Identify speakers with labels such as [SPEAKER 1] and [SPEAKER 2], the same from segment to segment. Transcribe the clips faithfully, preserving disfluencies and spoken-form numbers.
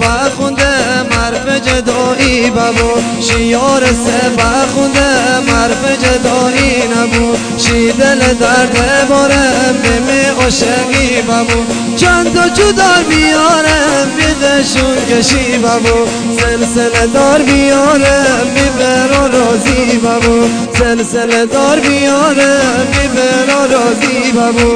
[SPEAKER 1] سبا خونده مرف جدایی ببو شیار سبا خونده مرف جدایی نبو شی دل درد بارم بمی عاشقی ببو چند تا جدار بیارم بیغشون کشی ببو سلسله دار بیارم بیبر و رازی ببو سلسله دار بیارم بیبر و رازی ببو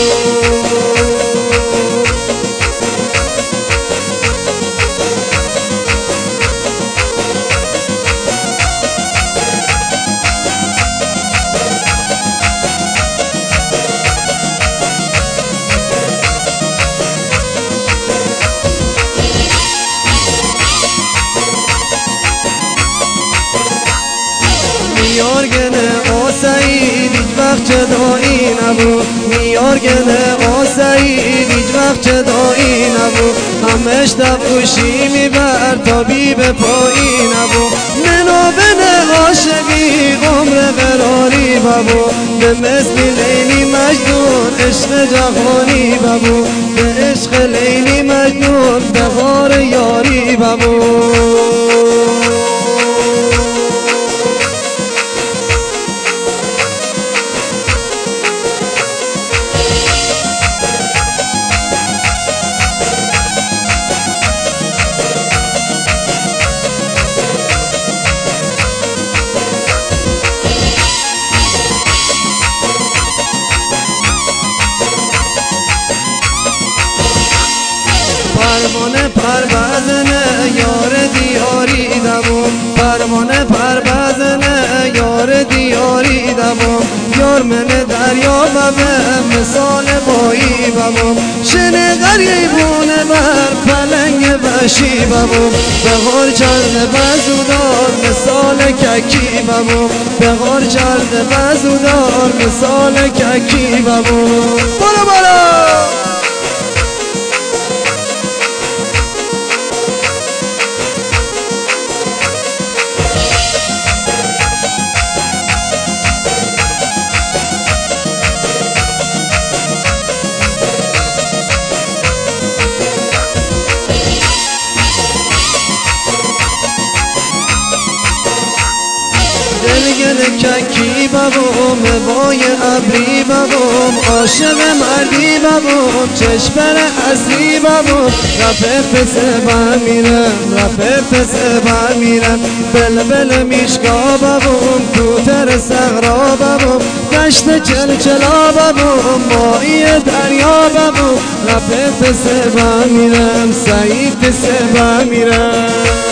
[SPEAKER 1] میارگنه آسایید هیچ وقت جدایی نبود میارگنه آسایید هیچ وقت جدایی نبود همش دفوشی میبر تا بی به پایی نبود منو بنه عاشقی عمر قراری ببود به مثل لیلی مجنون عشق جهانی ببود به عشق لیلی مجنون بهار یاری ببود پروانه پروازنه یار دیاری دمون پروانه پروازنه یار دیاری دمون یار من دریا ببه مثال بایی بمون شنه غریبونه بر پلنگ بشی بمون بغار چرد بزودار مثال ککی بمون بغار چرد بزودار مثال ککی بمون برو برو دلگل ککی ببوم بای ابری ببوم عاشق مردی ببوم چشمر اصلی ببوم رفت سبا میرم رفت سبا میرم بلبل میشکا ببوم کوتر صغرا ببوم دشت چلچلا ببوم مایی دریا ببوم رفت سبا میرم سعید سبا میرم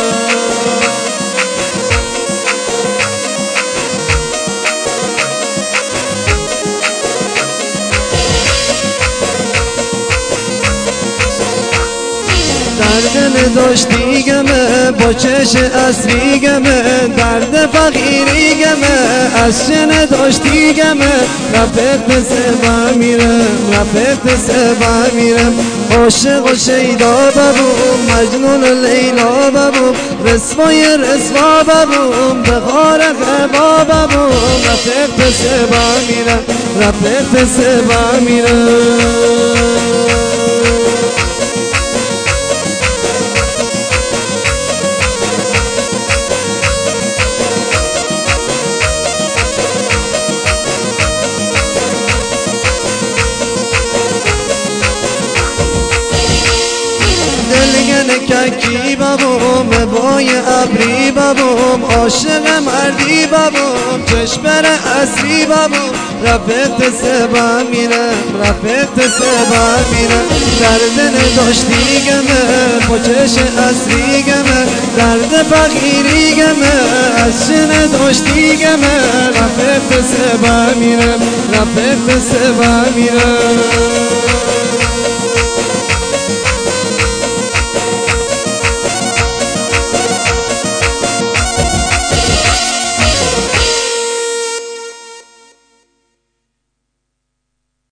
[SPEAKER 1] درد داشتی گمه با چش اصلی گمه درد فقیری گمه از چه داشتی گمه رفت سبا میرم رفت سبا میرم عاشق و شیدا ببوم مجنون لیلا ببوم رسوای رسوا ببوم بغار غبا ببوم رفت سبا میرم رفت سبا میرم دلگن ککی ببوم بای ابری ببوم عاشق مردی ببوم چشمر اصلی ببوم رفت سبا میرم رفت سبا میرم درد نداشتی گمه با چش اصلی گمه درد فقیری گمه از چه نداشتی گمه رفت سبا میرم رفت سبا میرم